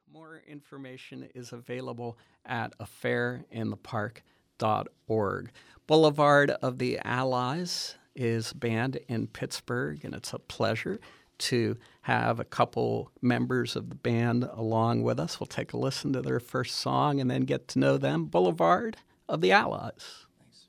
More information is available at affairinthepark.org. Boulevard of the Allies is a band in Pittsburgh, and it's a pleasure to have a couple members of the band along with us. We'll take a listen to their first song and then get to know them. Boulevard of the Allies.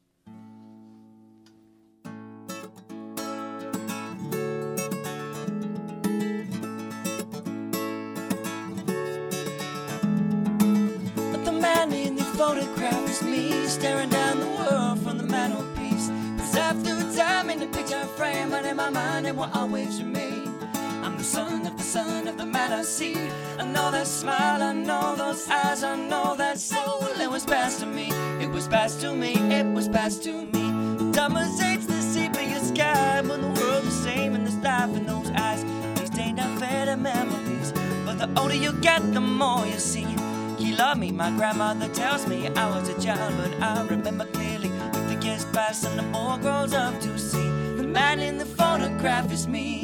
Photograph is me staring down the world from the mantelpiece. Cause after time in the picture frame, but in my mind it will always remain. I'm the son of the man I see. I know that smile, I know those eyes, I know that soul. It was past to me, it was past to me, it was past to me. Diamonds hates the sepia sky, but the world the same in this life in those eyes. These ain't not faded memories, but the older you get, the more you see. He loved me, my grandmother tells me I was a child, but I remember clearly. If the years pass and the boy grows up to see the man in the photograph is me.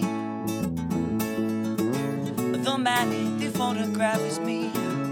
The man in the photograph is me.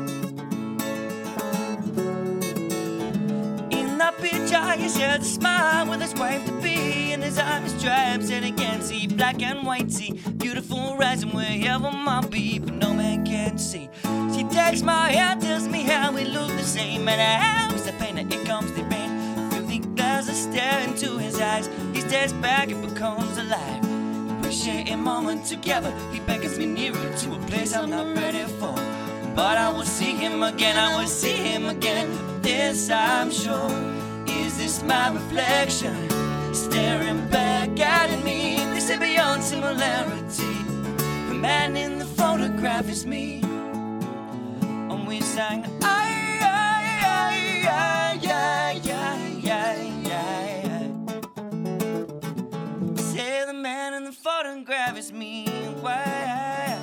In that picture he shares a smile with his wife to be, and his eyes stripes and he can't see black and white, see beautiful rising wherever might be, but no man can see. She takes my hand, tells me how we look the same, and how is the pain that it comes the pain. Through the glass I stare into his eyes. He stares back and becomes alive. We share a moment together. He beckons me nearer to a place I'm not ready for. But I will see him again, I will see him again. This I'm sure. Is this my reflection staring back at me? They say beyond similarity, the man in the photograph is me. And we sang, ay, ay, ay, ay, ay, ay, ay, ay. Say the man in the photograph is me. Why,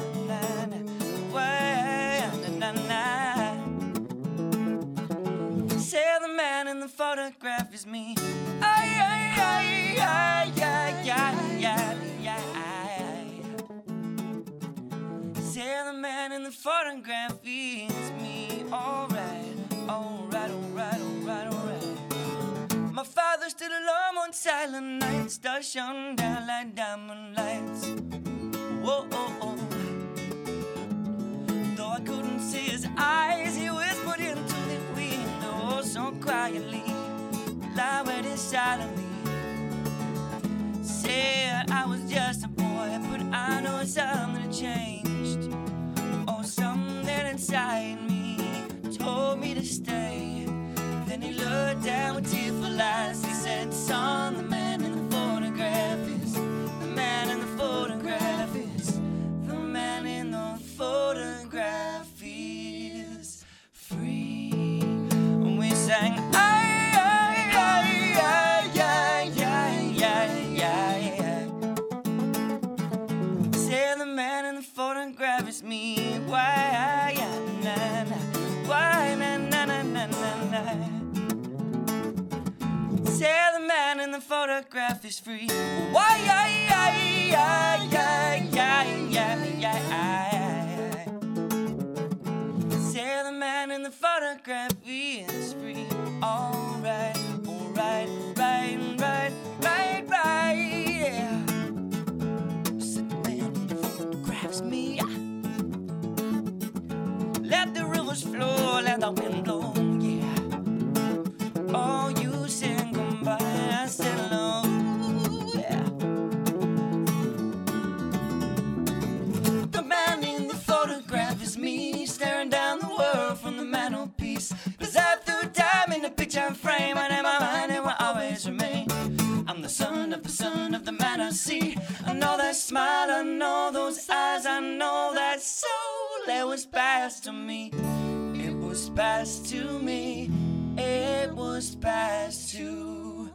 na, na, na. Say the man in the photograph is me. Ay, ay, ay, ay, ay, ay, ay, ay. Say the man in the photograph is me. Alright, alright, alright, alright, alright. My father stood alone on silent nights, stars shone down like diamond lights. Whoa, oh, oh. Though I couldn't see his eyes, he whispered into the window so quietly, lie waited silently. Said I was just a boy, but I know something changed. Oh, something inside me told me to stay. Then he looked down with tearful eyes. He said, son, the man in the photograph is the man in the photograph is the man in the photograph is free. And we sang, ay, ay, ay, ay, ay, ay, ay, ay. Say the man in the photograph is me. Why, na, na, why, na, na, na, na, na, na. Say the man in the photograph is free. Why, ay, ay, ay, ay, ay, ay, ay. Say the man in the photograph is free. Alright, alright, right, right, right, right, yeah. Say the man in the photograph's me. Let the rivers flow, let the wind blow, yeah. Oh, you sing goodbye, I said hello, yeah. The man in the photograph is me, staring down the world from the mantelpiece. Cause I threw time in the picture frame, and in my mind it will always remain. I'm the son of the man I see. I know that smile, I know those eyes, I know that soul. It was past to me, it was past to me, it was past to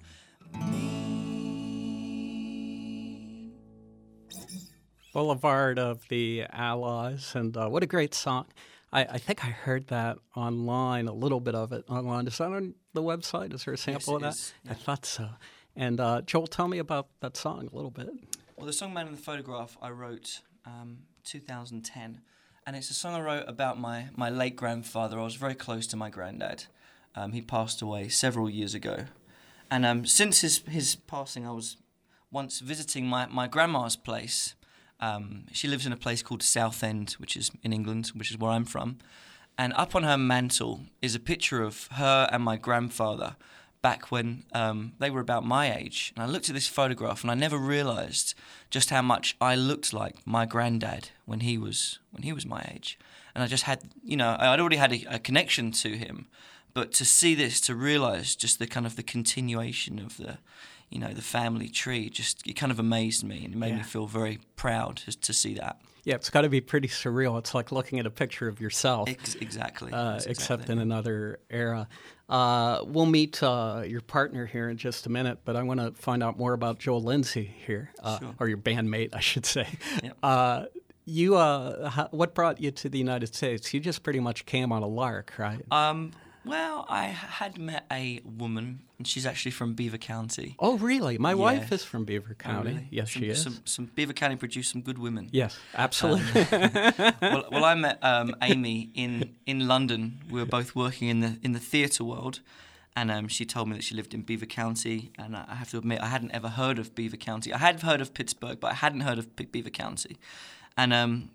me. Boulevard of the Allies, and what a great song. I think I heard that online, a little bit of it online. Is that on the website? Is there a sample of that? Yeah. I thought so. And Joel, tell me about that song a little bit. Well, the song Man in the Photograph I wrote 2010. and it's a song I wrote about my late grandfather. I was very close to my granddad. He passed away several years ago. And since his passing, I was once visiting my grandma's place. She lives in a place called Southend, which is in England, which is where I'm from. And up on her mantle is a picture of her and my grandfather back when they were about my age. And I looked at this photograph and I never realised just how much I looked like my granddad when he was my age. And I just had, I'd already had a connection to him. But to see this, to realise just the kind of the continuation of the family tree, it kind of amazed me and it made me feel very proud to see that. Yeah, it's got to be pretty surreal. It's like looking at a picture of yourself. Exactly. Except in another era. We'll meet your partner here in just a minute, but I want to find out more about Joel Lindsay here, Sure. Or your bandmate, I should say. Yep. What brought you to the United States? You just pretty much came on a lark, right? Well, I had met a woman, and she's actually from Beaver County. Oh, really? My Yeah. wife is from Beaver County. Oh, really? Yes, she is. Some Beaver County produced some good women. Yes, absolutely. Well, I met Amy in London. We were both working in the theatre world, and she told me that she lived in Beaver County. And I have to admit, I hadn't ever heard of Beaver County. I had heard of Pittsburgh, but I hadn't heard of Beaver County. And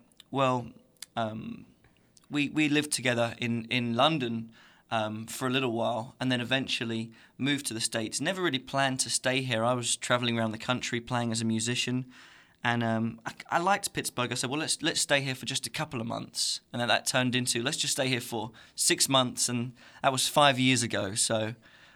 we lived together in London. For a little while, and then eventually moved to the States. Never really planned to stay here. I was traveling around the country playing as a musician, and I liked Pittsburgh. I said, well, let's stay here for just a couple of months, and then that turned into let's just stay here for 6 months, and that was 5 years ago. So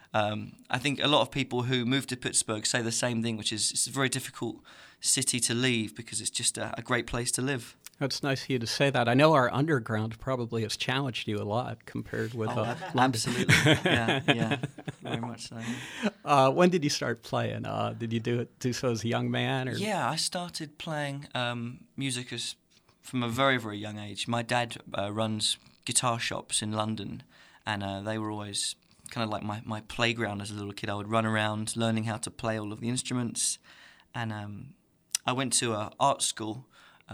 I think a lot of people who move to Pittsburgh say the same thing, which is it's a very difficult city to leave because it's just a great place to live. It's nice of you to say that. I know our underground probably has challenged you a lot compared with London. Absolutely. Yeah, very much so. When did you start playing? Did you do so as a young man? Or? Yeah, I started playing music from a very, very young age. My dad runs guitar shops in London, and they were always kind of like my playground as a little kid. I would run around learning how to play all of the instruments, and I went to an art school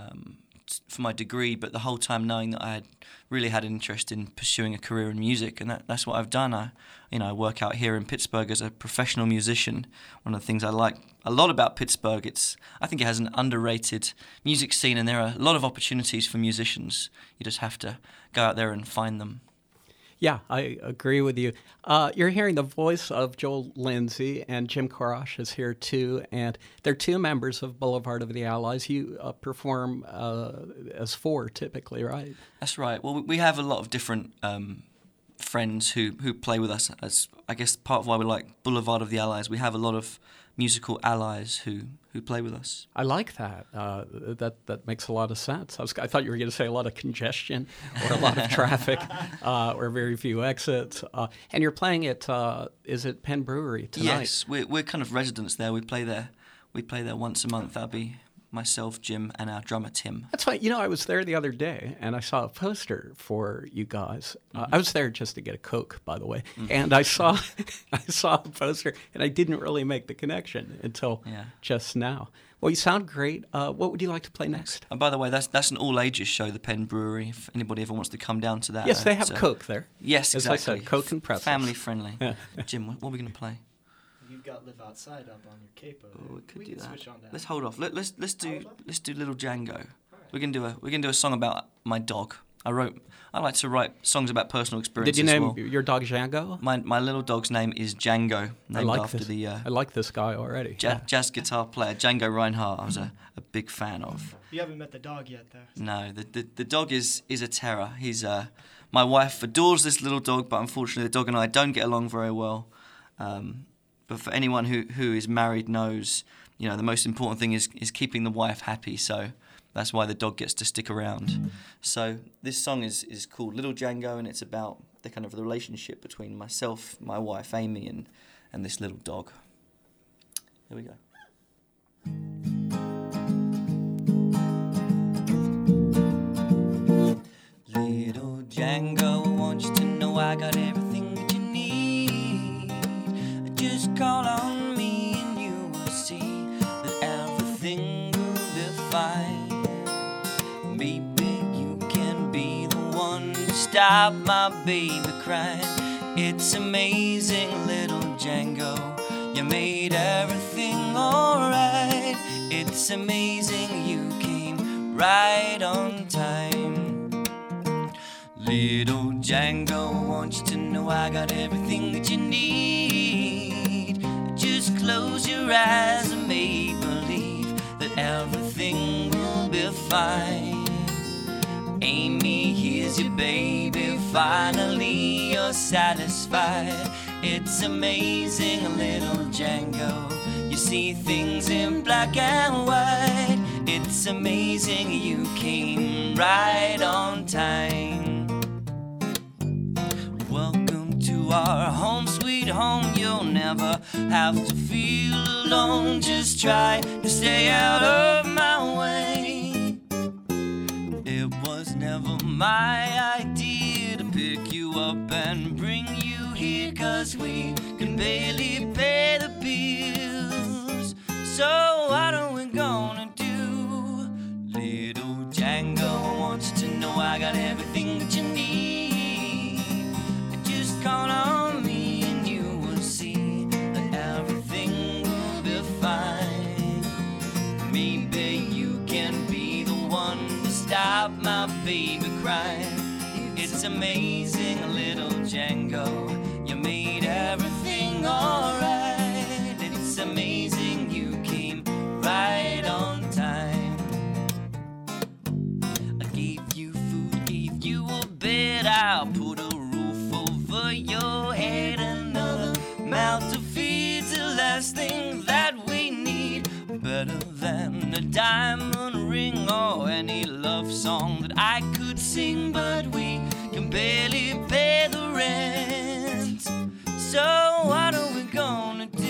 for my degree, but the whole time knowing that I had really had an interest in pursuing a career in music, and that's what I've done. I work out here in Pittsburgh as a professional musician. One of the things I like a lot about Pittsburgh, I think it has an underrated music scene, and there are a lot of opportunities for musicians. You just have to go out there and find them. Yeah, I agree with you. You're hearing the voice of Joel Lindsay, and Jim Korosh is here too, and they're two members of Boulevard of the Allies. You perform as four typically, right? That's right. Well, we have a lot of different friends who play with us. As I guess part of why we like Boulevard of the Allies, we have a lot of musical allies who play with us. I like that. That makes a lot of sense. I thought you were going to say a lot of congestion or a lot of traffic or very few exits. And you're playing at, is it Penn Brewery tonight? Yes, we're kind of residents there. We play there once a month. That'll be myself, Jim, and our drummer, Tim. That's fine. I was there the other day, and I saw a poster for you guys. I was there just to get a Coke, by the way, and I saw a poster, and I didn't really make the connection until just now. Well, you sound great. What would you like to play next? And by the way, that's an all-ages show, the Penn Brewery, if anybody ever wants to come down to that. Yes, they have Coke there. Yes, exactly. As I said, Coke and pretzels. Family-friendly. Jim, what are we going to play? You've got Live Outside up on your capo. Oh, we could do can that. switch on that. Let's hold off. Let's do Little Django. Right. We can do a song about my dog. I like to write songs about personal experiences. Did you name your dog Django? My little dog's name is Django, named after the I like this guy already. Jazz guitar player Django Reinhardt. I was a big fan of. You haven't met the dog yet, though. No, the dog is a terror. He's my wife adores this little dog, but unfortunately the dog and I don't get along very well. But for anyone who is married knows, the most important thing is keeping the wife happy. So that's why the dog gets to stick around. So this song is called Little Django, and it's about the kind of the relationship between myself, my wife Amy, and this little dog. Here we go. Little Django, I want you to know I got everything that you need. Just call on me and you will see that everything will be fine. Baby, you can stop my baby crying. It's amazing, little Django, you made everything alright. It's amazing you came right on time. Little Django, want you to know I got everything that you need. Just close your eyes and make believe that everything will be fine. Amy, here's your baby, finally you're satisfied. It's amazing, little Django, you see things in black and white. It's amazing you came right on time. Welcome to our home, sweet home. You'll never have to feel alone. Just try to stay out of my way. It was never my idea to pick you up and bring you here, 'cause we can barely pay the bills. So what are we gonna do? Little Django, I want you to know I got everything that you need. Just count on me and you will see that everything will be fine. Maybe you can be the one to stop my baby crying. It's amazing, little Django, you made everything alright. It's amazing you came right on time. I gave you food, gave you a bed, I'll put a roof over your head, another mouth to feed. The last thing that we need, better than a diamond ring or any love song that I could sing. But we can barely pay the rent, so what are we gonna do?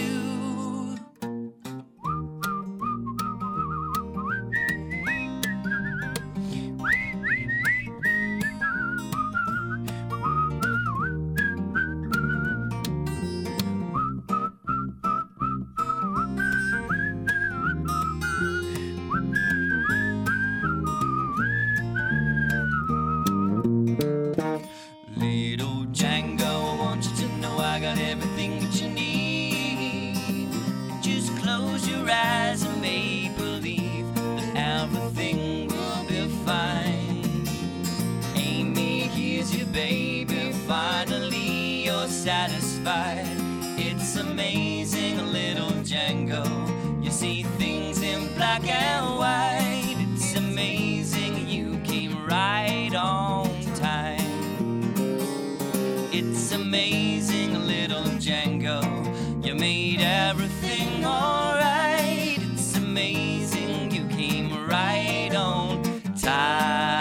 Little Django, I want you to know I got everything that you need. Just close your eyes and make believe that everything will be fine. Amy, here's your baby, finally you're satisfied. It's amazing, little Django, you see things in black and white. It's amazing you came right on time. It's amazing, little Django, you made everything alright. It's amazing you came right on time.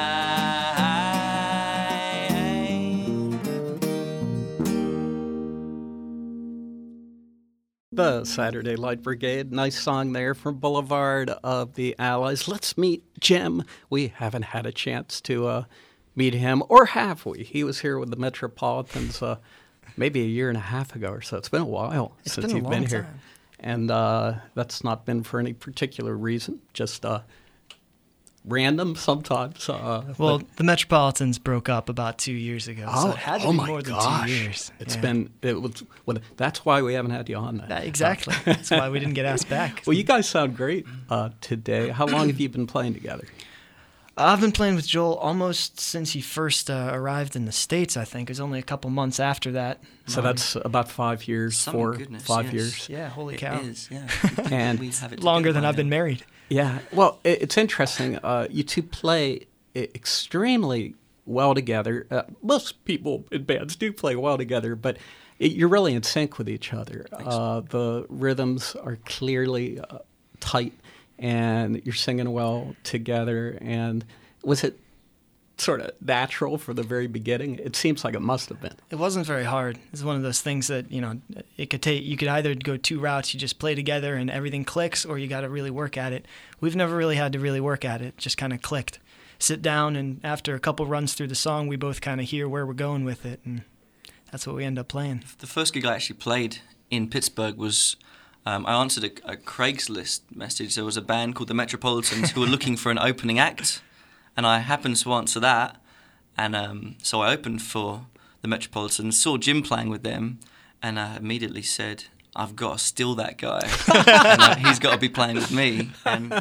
The Saturday Light Brigade, nice song there from Boulevard of the Allies. Let's meet Jim. We haven't had a chance to meet him, or have we? He was here with the Metropolitans maybe a year and a half ago or so. It's been a while since you've been here. And that's not been for any particular reason, just random sometimes. Well, the Metropolitans broke up about 2 years ago, so it had to be more than 2 years. That's why we haven't had you on that. Exactly. That's why we didn't get asked back. Well, you guys sound great today. How long have you been playing together? I've been playing with Joel almost since he first arrived in the States, I think. It was only a couple months after that. So that's about 5 years, 5 years. Yeah, holy cow. It is, yeah. And We have it longer together than I've been now. married. Yeah, well, it's interesting. You two play extremely well together. Most people in bands do play well together, but you're really in sync with each other. The rhythms are clearly tight, and you're singing well together. And was it sort of natural for the very beginning? It seems like it must have been. It wasn't very hard. It's one of those things that, it could take. You could either go two routes. You just play together and everything clicks, or you got to really work at it. We've never really had to really work at it. Just kind of clicked. Sit down, and after a couple runs through the song, we both kind of hear where we're going with it, and that's what we end up playing. The first gig I actually played in Pittsburgh was, I answered a Craigslist message. There was a band called the Metropolitans who were looking for an opening act, and I happened to answer that. And so I opened for the Metropolitans, saw Jim playing with them, and I immediately said, I've got to steal that guy. And he's got to be playing with me.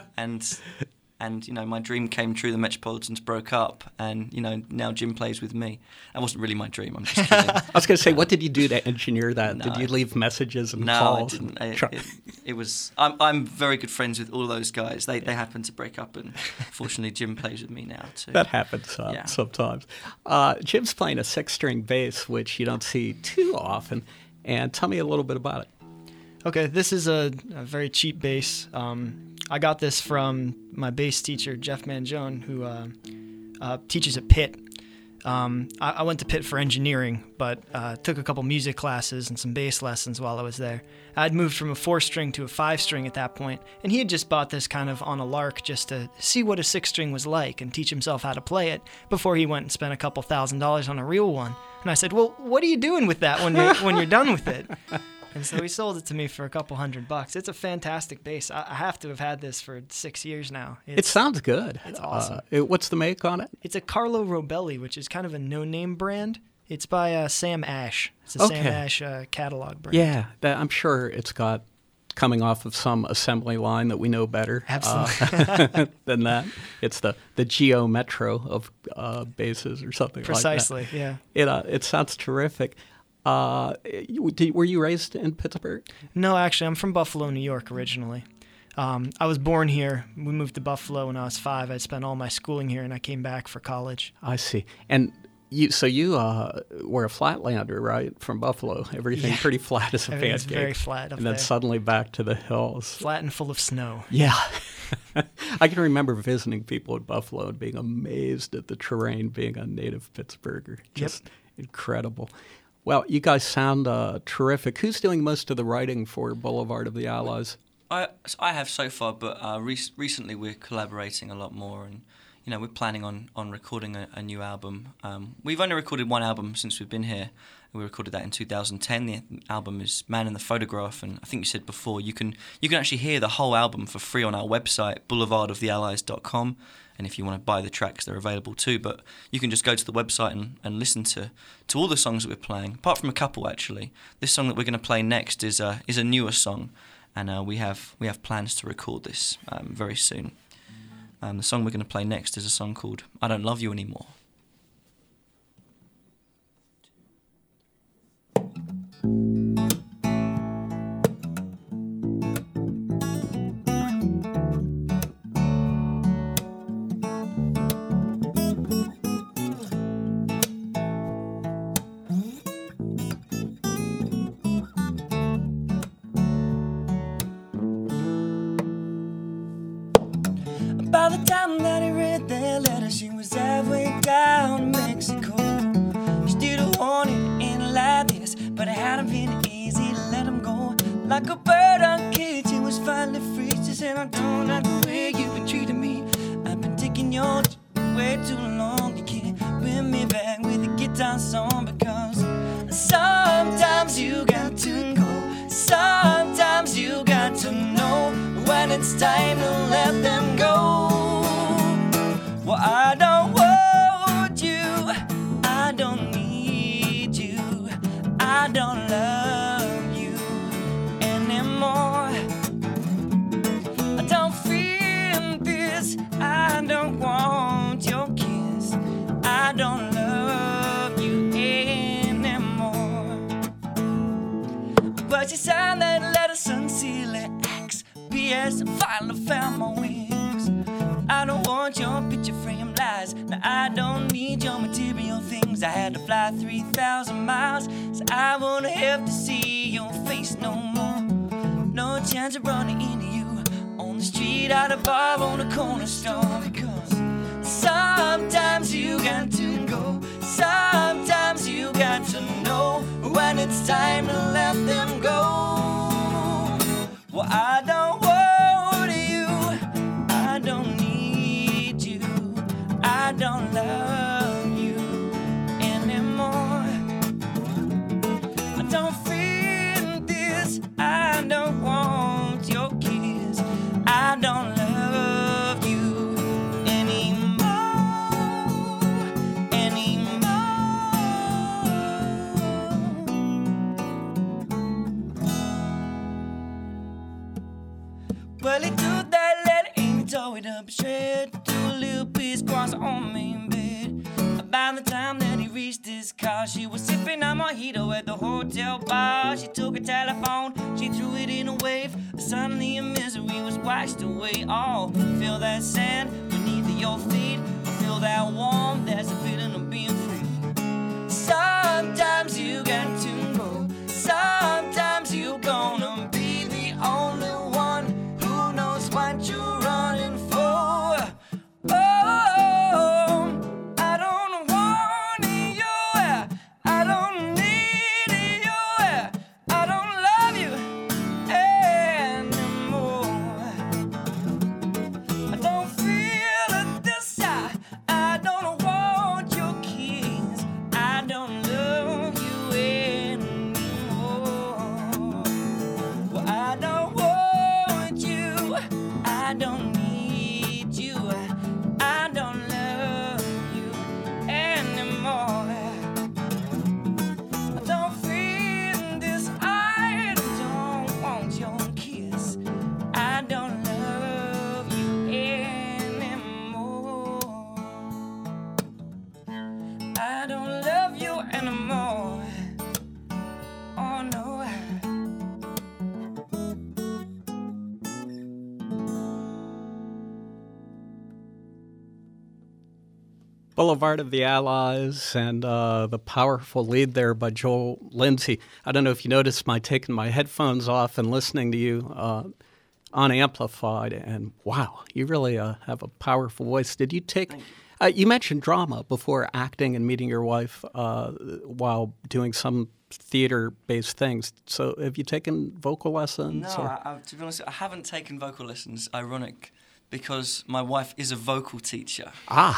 And you know, my dream came true. The Metropolitans broke up, and you know, now Jim plays with me. That wasn't really my dream. I'm just kidding. I was going to say, what did you do to engineer that? Did you leave messages and calls? No, I didn't. It was. I'm very good friends with all those guys. They happened to break up, and fortunately, Jim plays with me now too. That happens sometimes. Jim's playing a 6-string bass, which you don't see too often. And tell me a little bit about it. Okay, this is a very cheap bass. I got this from my bass teacher, Jeff Mangione, who teaches at Pitt. I went to Pitt for engineering, but took a couple music classes and some bass lessons while I was there. I'd moved from a 4-string to a 5-string at that point, and he had just bought this kind of on a lark just to see what a 6-string was like and teach himself how to play it before he went and spent a couple $1,000s on a real one. And I said, well, what are you doing with that when you're done with it? And so he sold it to me for a couple $100. It's a fantastic bass. I have to have had this for 6 years now. It sounds good. It's awesome. What's the make on it? It's a Carlo Robelli, which is kind of a no-name brand. It's by Sam Ash. It's a Sam Ash catalog brand. Yeah, I'm sure it's got coming off of some assembly line that we know better than that. It's the Geo Metro of basses or something Precisely, like that. Yeah. It sounds terrific. Were you raised in Pittsburgh? No, actually, I'm from Buffalo, New York originally. I was born here. We moved to Buffalo when I was 5. I spent all my schooling here, and I came back for college. I see. And you were a flatlander, right, from Buffalo? Everything pretty flat as a pancake. It's very flat up and then there. Suddenly back to the hills. Flat and full of snow. Yeah. I can remember visiting people in Buffalo and being amazed at the terrain, being a native Pittsburgher. Just incredible. Well, you guys sound terrific. Who's doing most of the writing for Boulevard of the Allies? I have so far, but recently we're collaborating a lot more, and you know, we're planning on recording a new album. We've only recorded one album since we've been here. We recorded that in 2010. The album is Man in the Photograph, and I think you said before you can actually hear the whole album for free on our website, boulevardoftheallies.com. And if you want to buy the tracks, they're available too. But you can just go to the website and listen to all the songs that we're playing, apart from a couple actually. This song that we're going to play next is a newer song, and we have plans to record this very soon. The song we're going to play next is a song called I Don't Love You Anymore. By the time that he read that letter, she was halfway down Mexico. She didn't want it to end like this, but it hadn't been easy to let him go. Like a bird on cage, she was finally free. She said, I don't like the way you've been treating me. I've been taking your way too long. You can't bring me back with a guitar song, because sometimes you got to go. Sometimes you got to know when it's time to let them go. Well, I don't want you, I don't need you, I don't love you anymore. I don't feel this, I don't want your kiss, I don't love you anymore. But she signed that letter sincerely, XPS, and finally found my wings. I don't want your picture frame lies. Now I don't need your material things. I had to fly 3,000 miles, so I won't have to see your face no more. No chance of running into you on the street, at a bar, on a corner store. Because sometimes you got to go. Sometimes you got to know when it's time to let them go. Well, I don't want you, I don't need you, I don't love you anymore. I don't feel this, I don't want your kiss, I don't love you anymore, anymore. By the time that he reached his car, she was sipping on mojito at the hotel bar. She took a telephone, she threw it in a wave. Suddenly her misery was washed away. Oh, feel that sand beneath your feet. Feel that warmth, that's the feeling of being free. Sometimes you got to know. Sometimes you're gonna be the only one who knows what you're running for. Oh, I don't want you, I don't need you, I don't love you anymore. I don't feel it this side, I don't want your kiss, I don't love you anymore. Well, I don't want you, I don't need you, I don't love you anymore. I don't feel this, I don't want your kiss, I don't love you anymore. I don't love you anymore. Oh no. Boulevard of the Allies and the powerful lead there by Joel Lindsay. I don't know if you noticed my taking my headphones off and listening to you unamplified, and wow, you really have a powerful voice. Did you take... you mentioned drama before acting and meeting your wife while doing some theater-based things. So have you taken vocal lessons? No, to be honest, I haven't taken vocal lessons. Ironic, because my wife is a vocal teacher.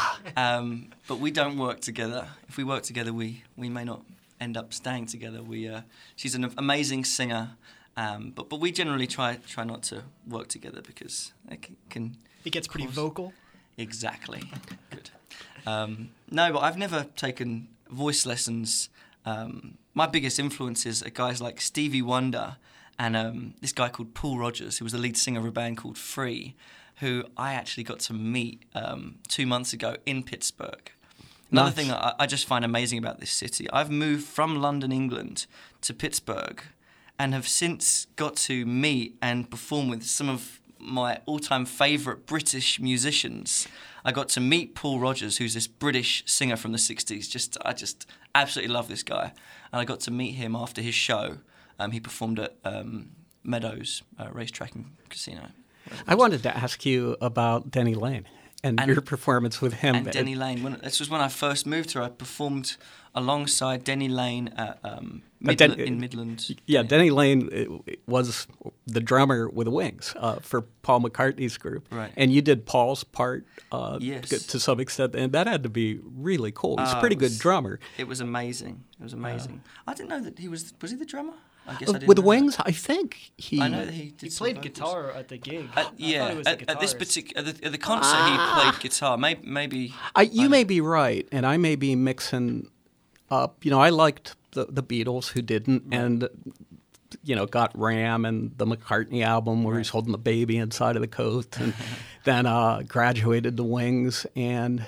But we don't work together. If we work together, we may not end up staying together. She's an amazing singer, but we generally try not to work together because it can. It gets pretty vocal. Exactly. Good. No, but I've never taken voice lessons. My biggest influences are guys like Stevie Wonder and this guy called Paul Rodgers, who was the lead singer of a band called Free, who I actually got to meet 2 months ago in Pittsburgh. Another thing that I just find amazing about this city, I've moved from London, England to Pittsburgh and have since got to meet and perform with some of my all-time favourite British musicians. I got to meet Paul Rodgers, who's this British singer from the 60s. I just absolutely love this guy. And I got to meet him after his show. He performed at Meadows Racetrack and Casino. I wanted to ask you about Denny Lane and your performance with him. And Denny Lane. This was when I first moved here. I performed alongside Denny Lane at in Midland. Yeah, Denny Lane was the drummer with Wings for Paul McCartney's group. Right. And you did Paul's part yes. to some extent, and that had to be really cool. He's a pretty good drummer. It was amazing. I didn't know that he was he the drummer? I guess I didn't with know Wings, that. I think he... I know that he played guitar at the gig. At this particular at the concert he played guitar. Maybe you may be right, and I may be mixing up. I liked the Beatles, who didn't, and got Ram and the McCartney album where he's holding the baby inside of the coat, and then graduated to Wings and.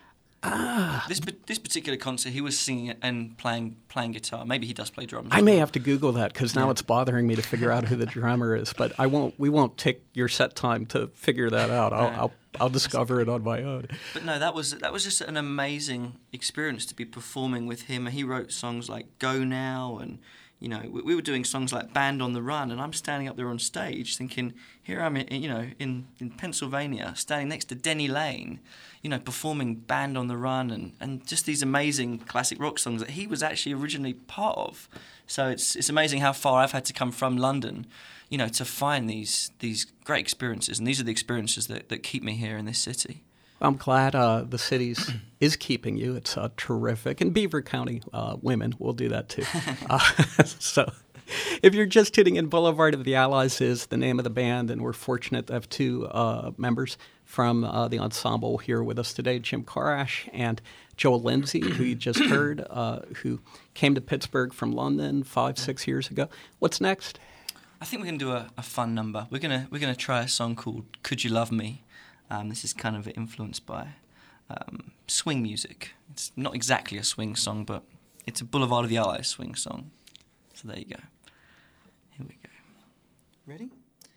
This particular concert, he was singing and playing guitar. Maybe he does play drums. I may have to Google that because now it's bothering me to figure out who the drummer is. But we won't take your set time to figure that out. I'll discover it on my own. But no, that was just an amazing experience to be performing with him. He wrote songs like "Go Now" and. We were doing songs like Band on the Run, and I'm standing up there on stage thinking, here I'm, in Pennsylvania, standing next to Denny Lane, performing Band on the Run and just these amazing classic rock songs that he was actually originally part of. So it's amazing how far I've had to come from London, to find these great experiences, and these are the experiences that keep me here in this city. I'm glad the city is keeping you. It's terrific. And Beaver County women will do that too. So if you're just tuning in, Boulevard of the Allies is the name of the band, and we're fortunate to have two members from the ensemble here with us today, Jim Karash and Joel Lindsay, who you just heard, who came to Pittsburgh from London 5-6 years ago. What's next? I think we're going to do a fun number. We're gonna try a song called "Could You Love Me." This is kind of influenced by swing music. It's not exactly a swing song, but it's a Boulevard of the Allies swing song. So there you go. Here we go. Ready?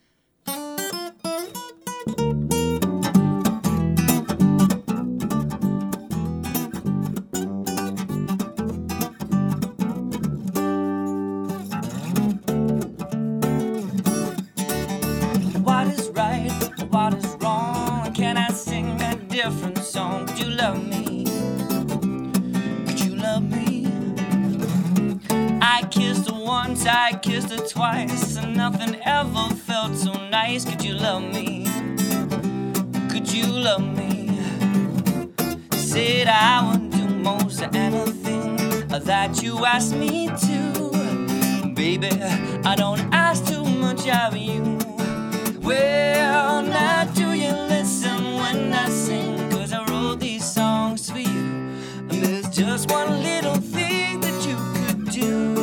What is right? What is wrong? Can I sing a different song? Could you love me? Could you love me? I kissed her once, I kissed her twice, and nothing ever felt so nice. Could you love me? Could you love me? Said I would do most anything that you asked me to. Baby, I don't ask too much of you. Well, now do you listen when I sing? 'Cause I wrote these songs for you. And there's just one little thing that you could do.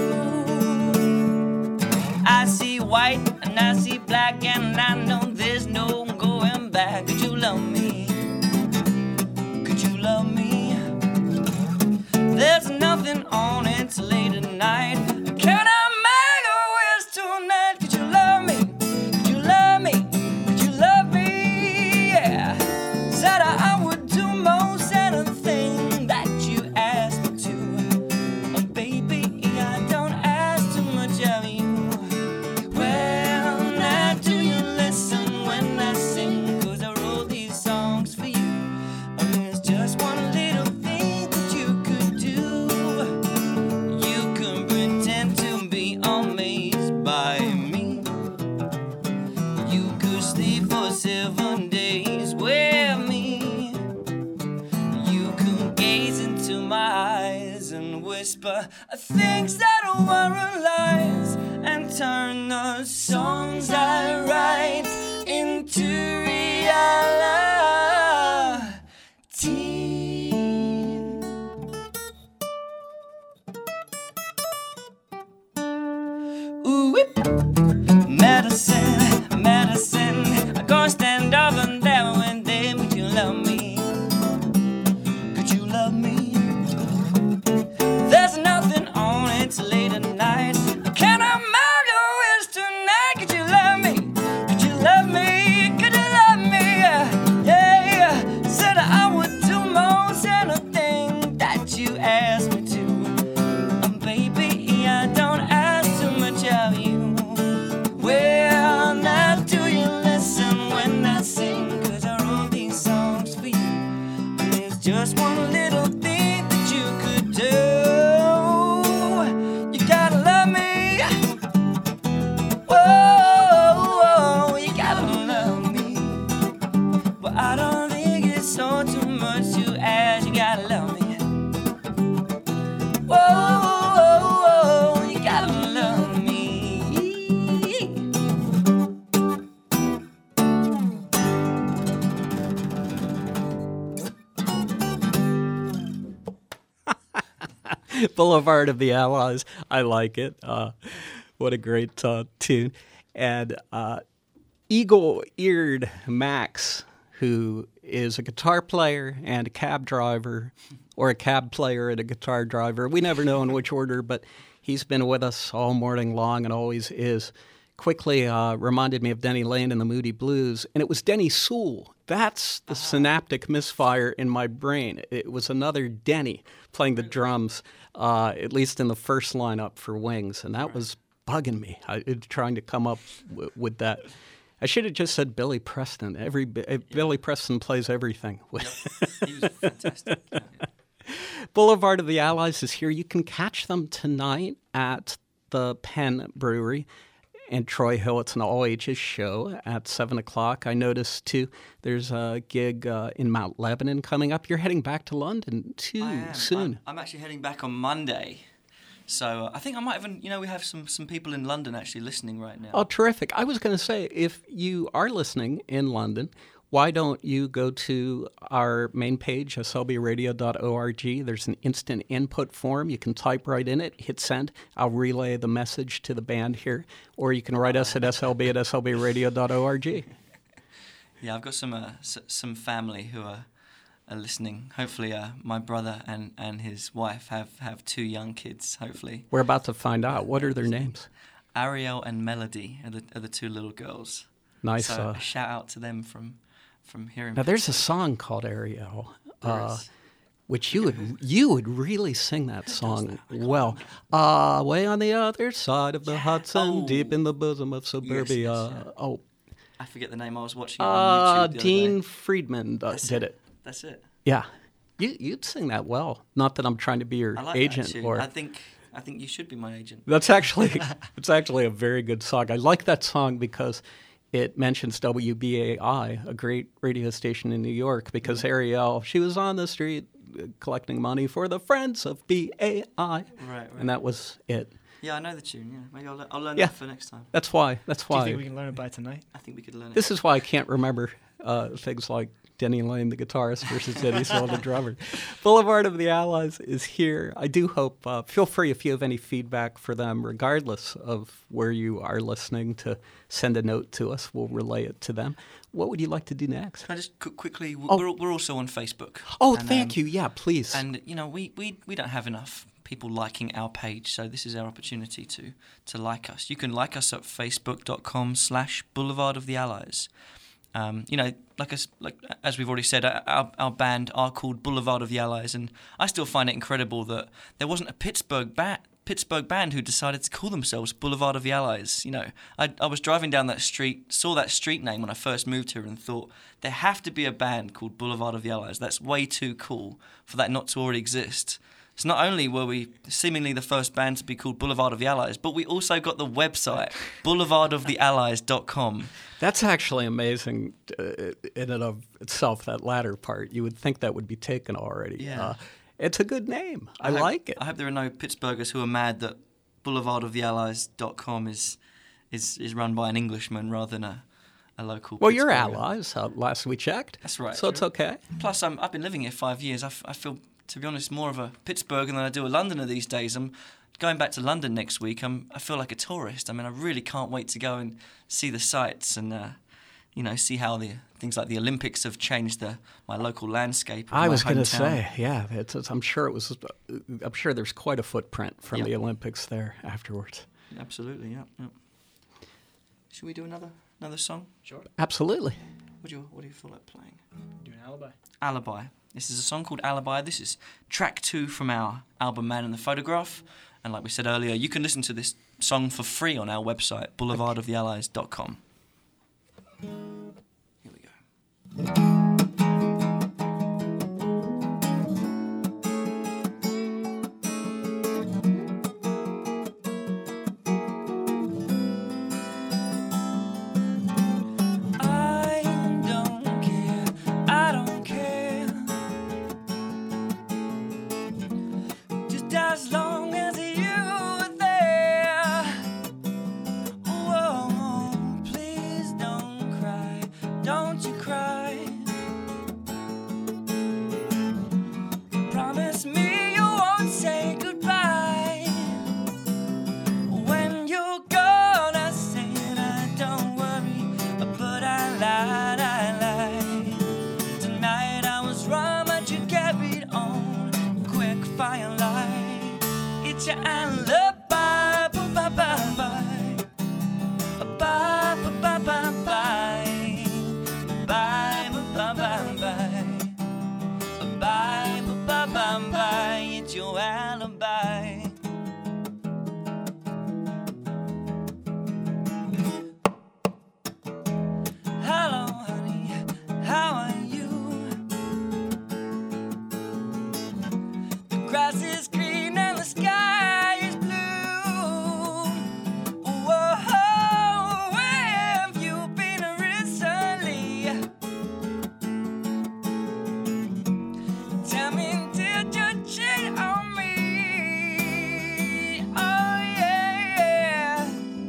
I see white and I see black, and I know there's no going back. Could you love me? Could you love me? There's nothing on, it's late at night. Can I make a wish tonight? Could you love me? Could you love me? Could you love me? Yeah. Said I would do most anything that you asked me to. Baby, I don't ask too much of you. Well, now do you listen when I sing? 'Cause I wrote these songs for you. And there's just one little thing that you could do. You can pretend to be amazed by me. You could sleep for 7 days with me. You could gaze into my eyes and whisper things that weren't lies, and turn the songs I write into reality. Ooh, whip. Medicine, medicine. I'm gonna stand up and down when they would you love me? Could you love me? There's nothing on, it's late at night. Can I make a wish tonight? Could you love me? Could you love me? Could you love me? Yeah. Said I would do most anything that you asked me to. Baby, I don't ask too much of you. Well, now do you listen when I sing? 'Cause I wrote these songs for you. And there's just one little thing that you could do. You gotta love me. Whoa, you gotta love me. But I don't think it's so too much to ask. You gotta love me. Whoa, you gotta love me. Boulevard of the Allies. I like it. What a great tune. And eagle-eared Max, who is a guitar player and a cab driver, or a cab player and a guitar driver. We never know in which order, but he's been with us all morning long and always is. Quickly reminded me of Denny Lane and the Moody Blues, and it was Denny Sewell. That's the synaptic misfire in my brain. It was another Denny playing the drums, at least in the first lineup for Wings, and that was bugging me, trying to come up with that. I should have just said Billy Preston. Billy Preston plays everything. Yep. He was fantastic. Boulevard of the Allies is here. You can catch them tonight at the Penn Brewery in Troy Hill. It's an all-ages show at 7 o'clock. I noticed, too, there's a gig in Mount Lebanon coming up. You're heading back to London, too, soon. I'm actually heading back on Monday. So I think I might even, we have some people in London actually listening right now. Oh, terrific. I was going to say, if you are listening in London, why don't you go to our main page, slbradio.org. There's an instant input form. You can type right in it, hit send. I'll relay the message to the band here. Or you can write us at slb@slbradio.org. Yeah, I've got some family who are are listening. Hopefully, my brother and his wife have 2 young kids. Hopefully, We're about to find out. What are their names? Ariel and Melody are the 2 little girls. Nice. So a shout out to them from here in Now, there's a song called Ariel, There is. which you would really sing that song well. Way on the other side of the Hudson, Oh. deep in the bosom of suburbia. yes. Oh, I forget the name. I was watching it on YouTube the other Dean day. Friedman did it. That's it. Yeah, you'd sing that well. Not that I'm trying to be your I like agent, that tune. or I think you should be my agent. that's actually it's actually a very good song. I like that song because it mentions WBAI, a great radio station in New York, because Ariel, she was on the street collecting money for the Friends of BAI. Right. And that was it. Yeah, I know the tune. Yeah, maybe I'll learn Yeah. that for next time. That's why. Do you think we can learn it by tonight? I think we could learn it. This is why I can't remember things like Denny Lane, the guitarist, versus Denny Sewell, the drummer. Boulevard of the Allies is here. I do hope, feel free if you have any feedback for them, regardless of where you are listening, to send a note to us. We'll relay it to them. What would you like to do next? Can I just quickly? Oh. We're also on Facebook. Oh, And, thank you. Yeah, please. And we don't have enough people liking our page, so this is our opportunity to like us. You can like us at facebook.com/Boulevard of the Allies. Like as we've already said, our band are called Boulevard of the Allies, and I still find it incredible that there wasn't a Pittsburgh band who decided to call themselves Boulevard of the Allies. I was driving down that street, saw that street name when I first moved here, and thought there have to be a band called Boulevard of the Allies. That's way too cool for that not to already exist. So not only were we seemingly the first band to be called Boulevard of the Allies, but we also got the website, boulevardoftheallies.com. That's actually amazing in and of itself, that latter part. You would think that would be taken already. Yeah. It's a good name. I hope- like it. I hope there are no Pittsburghers who are mad that boulevardoftheallies.com is run by an Englishman rather than a local Well, you're Pittsburgher. allies, last we checked. That's right. So it's okay. Plus, I've been living here 5 years. I feel, to be honest, more of a Pittsburgher than I do a Londoner these days. I'm going back to London next week. I feel like a tourist. I mean, I really can't wait to go and see the sights and see how the things like the Olympics have changed my local landscape. of I my was going to hometown. say, yeah. I'm sure there's quite a footprint from Yeah. the Olympics there afterwards. Absolutely, yeah. Should we do another song? Sure. Absolutely. What do you feel like playing? Do an alibi. Alibi. This is a song called Alibi. This is track 2 from our album Man in the Photograph. And like we said earlier, you can listen to this song for free on our website, boulevardoftheallies.com. Here we go. I don't care. Just as long as you're there. Whoa, please don't cry. Don't you cry. Promise me you won't say goodbye. When you're gone, I said I don't worry, but I lied. Tonight I was wrong, but you carried on. Quick firelight, it's your alibi. Bye bye bye bye. Bye bye bye bye. Bye bye bye bye. Bye bye bye bye. It's your alibi. Hello, honey, how are you? The grass is green and the sky is blue. Whoa, where have you been recently? Tell me, did you cheat on me? Oh yeah.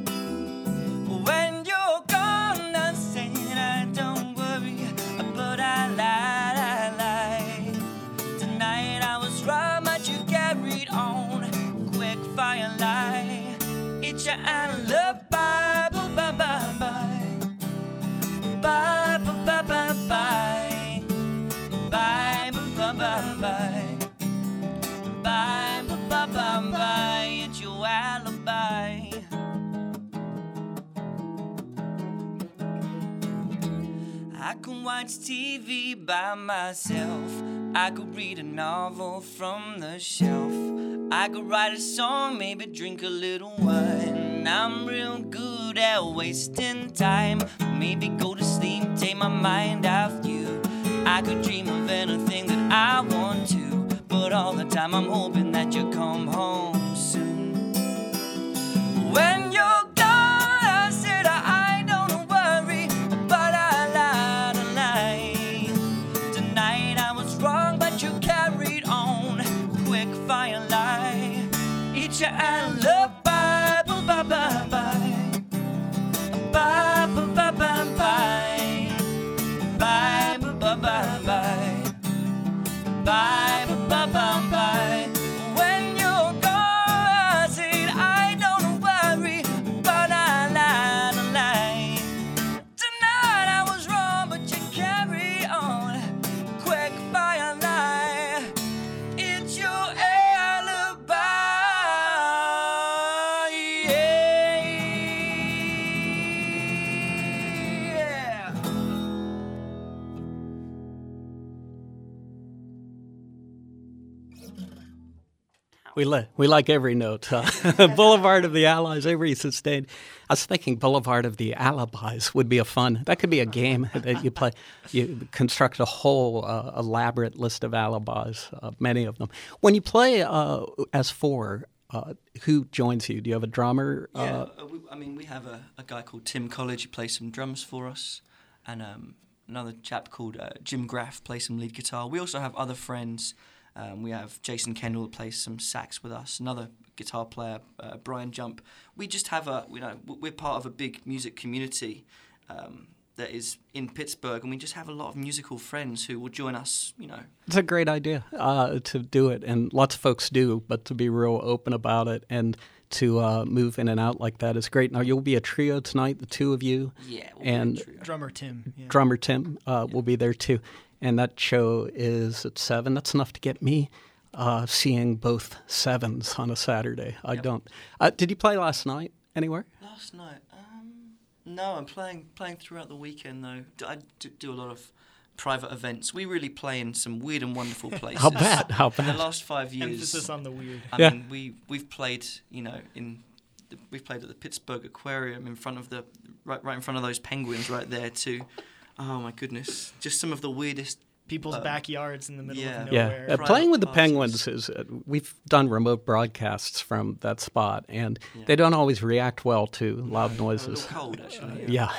When you're gone, I said I don't worry, but I lied. Tonight I was wrong, but you carried on. Quick firelight, it's your alibi. Bye bye bye bye. Bye bye bye bye. Bye watch TV by myself. I could read a novel from the shelf. I could write a song, maybe drink a little wine. I'm real good at wasting time. Maybe go to sleep, take my mind off you. I could dream of anything that I want to, but all the time I'm hoping that you come home soon. When you're gone, I said I don't worry, but I lied a lie. Tonight I was wrong, but you carried on. Quick fire lie. Eat your alibi. Bye bye bye bye. Bye bye bye bye bye. Bye bye bye bye bye. Bye bye bye bye bye. When you're gone, I said I don't worry, but I lied a lie. Tonight I was wrong, but you carry on. Quick fire lie. It's your alibi. Yeah. We like every note. Boulevard of the Allies, every sustained. I was thinking Boulevard of the Alibis would be a fun. That could be a game that you play. You construct a whole elaborate list of alibis, many of them. When you play as four, who joins you? Do you have a drummer? We have a guy called Tim College who plays some drums for us, and another chap called Jim Graff plays some lead guitar. We also have other friends. We have Jason Kendall who plays some sax with us, another guitar player, Brian Jump. We just have we're part of a big music community that is in Pittsburgh, and we just have a lot of musical friends who will join us, It's a great idea to do it, and lots of folks do, but to be real open about it and to move in and out like that is great. Now, you'll be a trio tonight, the two of you. Yeah, and be a trio. Drummer Tim. Yeah. Drummer Tim will be there too. And that show is at 7. That's enough to get me seeing both sevens on a Saturday. I don't. Did you play last night anywhere? Last night? No, I'm playing throughout the weekend, though. I do a lot of private events. We really play in some weird and wonderful places. How bad? In the last 5 years. Emphasis on the weird. I mean, we've played, we've played at the Pittsburgh Aquarium in front of right in front of those penguins right there too. Oh my goodness! Just some of the weirdest people's backyards in the middle of Yeah, nowhere. playing with the parties. Penguins is, we've done remote broadcasts from that spot, and they don't always react well to loud noises. A little cold, actually. Yeah.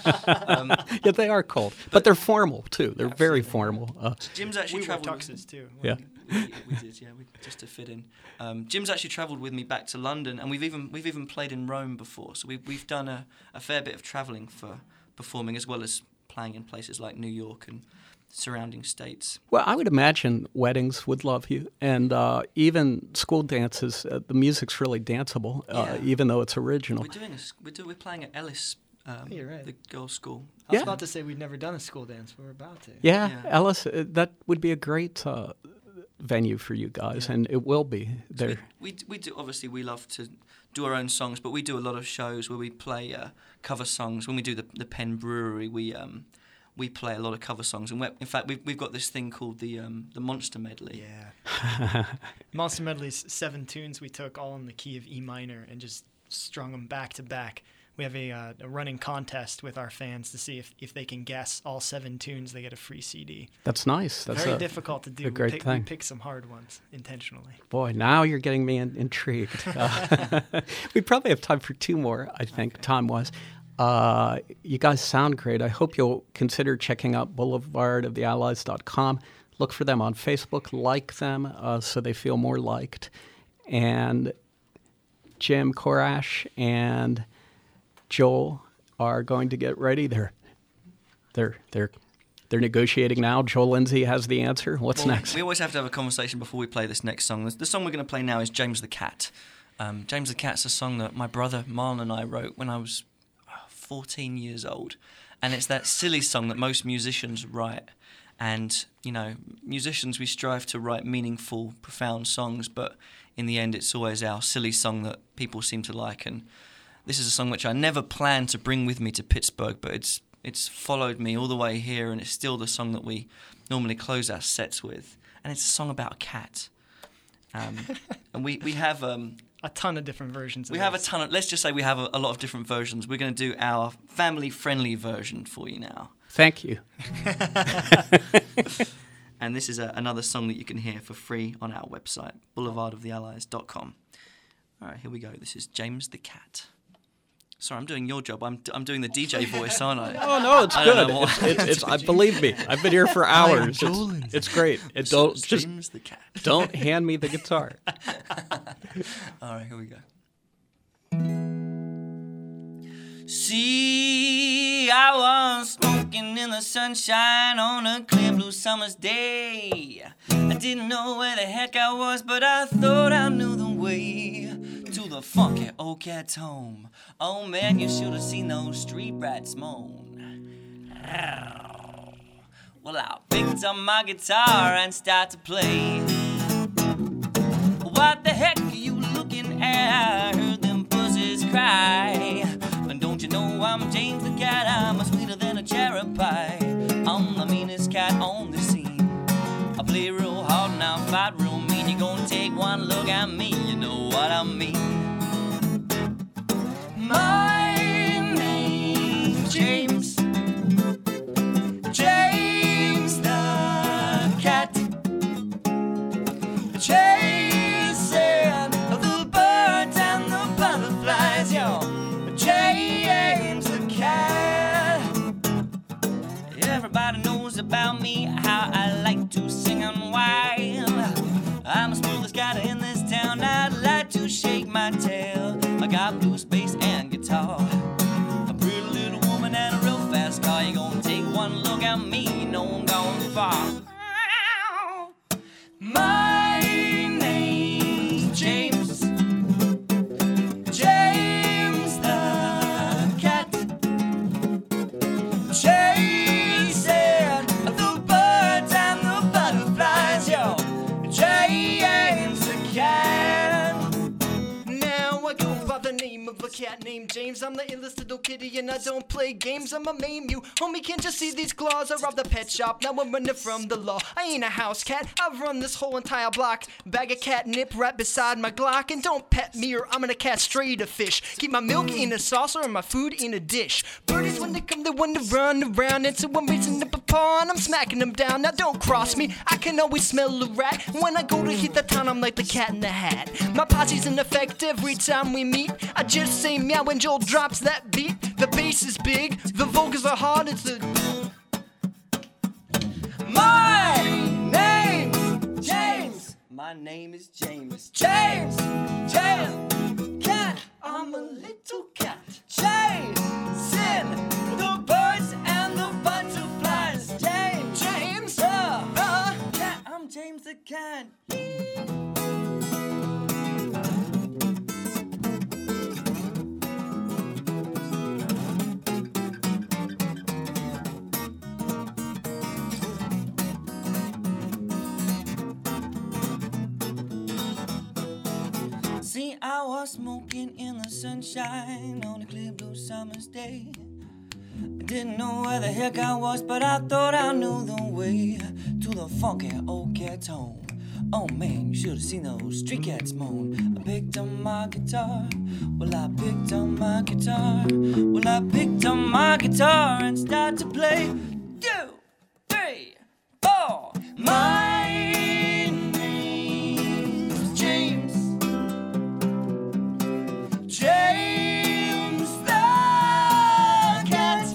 Yeah, they are cold, but they're formal, too. They're very formal. Jim's actually We wore travelled. tuxes, too. Yeah. We did, yeah, just to fit in. Jim's actually travelled with me back to London, and we've even played in Rome before. So we've done a fair bit of travelling for performing, as well as playing in places like New York and surrounding states. Well, I would imagine weddings would love you, and even school dances. The music's really danceable, even though it's original. We're playing at Ellis, You're right. the girls' school. I was Yeah. about to say we've never done a school dance, but we're about to. Yeah, Yeah. Ellis, that would be a great venue for you guys, and it will be there. We do, obviously we love to do our own songs, but we do a lot of shows where we play cover songs. When we do the Penn Brewery, we play a lot of cover songs, and in fact we've got this thing called the Monster Medley. Yeah. Monster Medley's 7 tunes we took all in the key of E minor and just strung them back to back. We have a running contest with our fans to see if they can guess all 7 tunes, they get a free CD. That's nice. That's Very difficult to do. a great thing. We pick some hard ones intentionally. Boy, now you're getting me intrigued. We probably have time for 2 more, I think, time-wise. You guys sound great. I hope you'll consider checking out boulevardoftheallies.com. Look for them on Facebook, like them so they feel more liked. And Jim Korash and Joel are going to get ready. They're negotiating now. Joel Lindsay has the answer. What's next? We always have to have a conversation before we play this next song. The song we're going to play now is James the Cat. James the Cat's a song that my brother Marlon and I wrote when I was 14 years old. And it's that silly song that most musicians write. And, musicians, we strive to write meaningful, profound songs, but in the end it's always our silly song that people seem to like. And this is a song which I never planned to bring with me to Pittsburgh, but It's followed me all the way here, and it's still the song that we normally close our sets with. And it's a song about a cat. And we have... a ton of different versions. We have a ton of... Let's just say we have a lot of different versions. We're going to do our family-friendly version for you now. Thank you. And this is another song that you can hear for free on our website, boulevardoftheallies.com. All right, here we go. This is James the Cat. Sorry, I'm doing your job. I'm doing the DJ voice, aren't I? Oh no, it's good. It's believe me, I've been here for hours. It's great. James the Cat. Don't hand me the guitar. All right, here we go. See, I was smoking in the sunshine on a clear blue summer's day. I didn't know where the heck I was, but I thought I knew the way to the funky old cat's home. Oh man, you should have seen those street rats moan. Well, I picked up my guitar and started to play. What the heck are you looking at? I heard them buzzes cry. And don't you know I'm James the Cat? I'm sweeter than a cherry pie. I'm the meanest cat on the scene. I play real hard and I fight real mean. You're gonna take one look at me, you know what I mean. My name's James. James the Cat. Chasing the birds and the butterflies, yo. James the Cat. Everybody knows about me, how I like to sing and whine. I'm the smoothest cat in this town. I'd like to shake my tail. I got blue space and guitar, a pretty little woman and a real fast car. You gonna take one look at me, you know I'm going far. My name's James. James the Cat. Chasing the birds and the butterflies, yo. James the Cat. Now I go by the name of a cat named James. I'm the illest little kitty and I don't play games. I'ma maim you. Homie, can't you see these claws? I robbed the pet shop, now I'm running from the law. I ain't a house cat, I've run this whole entire block. Bag of catnip right beside my Glock. And don't pet me or I'm gonna castrate a fish. Keep my milk in a saucer and my food in a dish. Birdies when they come, they want to run around. And so I'm raising up a paw and I'm smacking them down. Now don't cross me, I can always smell a rat. When I go to hit the town, I'm like the cat in the hat. My posse's in effect every time we meet. I just say meow when Joel drops that beat. The bass is big, the vocals are hard, it's a... My name's James. My name is James. James. James. Cat. I'm a little cat. Chasing the birds and the butterflies. James. James. Cat. I'm James the Cat. See, I was smoking in the sunshine on a clear blue summer's day. I didn't know where the heck I was, but I thought I knew the way to the funky old cat's home. Oh man, you should have seen those street cats moan. I picked up my guitar. Well, I picked up my guitar. Well, I picked up my guitar and started to play. 2, 3, 4. My name's James. James the Cat.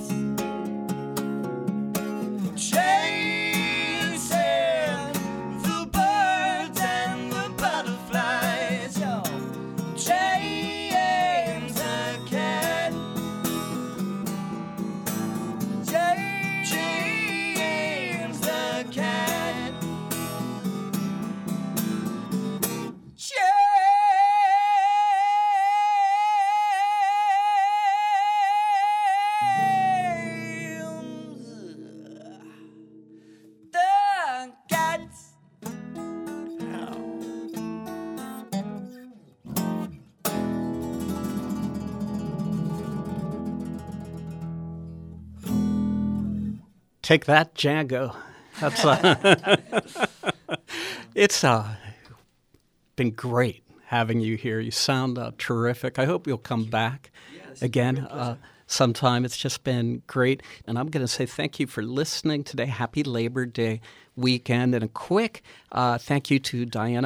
Chasing the birds and the butterflies, yo. James the Cat. James the Cat. Take that, Django. That's it's been great having you here. You sound terrific. I hope you'll come back again sometime. It's just been great. And I'm going to say thank you for listening today. Happy Labor Day weekend. And a quick thank you to Diana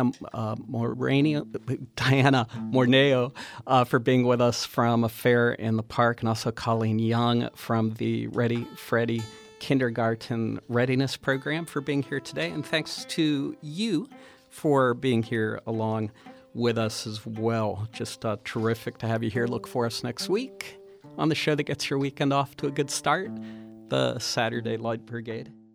Morneo for being with us from A Fair in the Park, and also Colleen Young from the Ready Freddy Kindergarten Readiness Program for being here today. And thanks to you for being here along with us as well. Just terrific to have you here. Look for us next week on the show that gets your weekend off to a good start, the Saturday Light Brigade.